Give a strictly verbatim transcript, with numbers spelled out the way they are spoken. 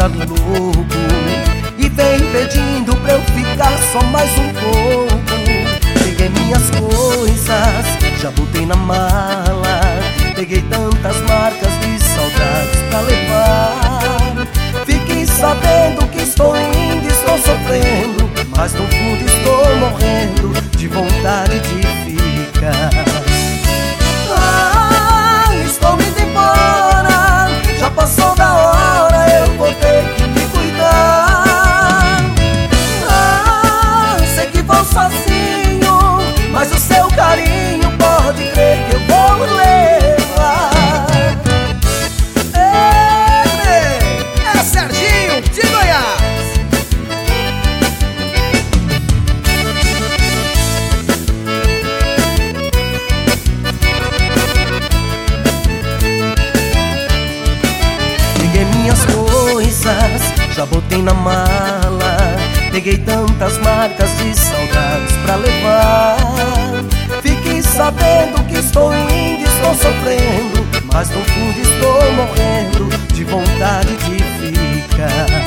ficar louco e vem pedindo pra eu ficar só mais um pouco. Peguei minhas coisas, já botei na mala. Peguei tantas marcas de saudades pra levar. Fiquei sabendo que estou indo, estou sofrendo, mas no fundo estou morrendo de vontade de ficar. Ah, estou indo embora, já passou da hora, eu vou ter que me cuidar. Ah, sei que vou sozinho, mas o seu carinho pode crer que eu vou levar. É, é Serginho de Goiás. Peguei minhas coisas, já botei na mala. Peguei tantas marcas de saudades pra levar. Fiquei sabendo que estou indo, estou sofrendo, mas no fundo estou morrendo de vontade de ficar.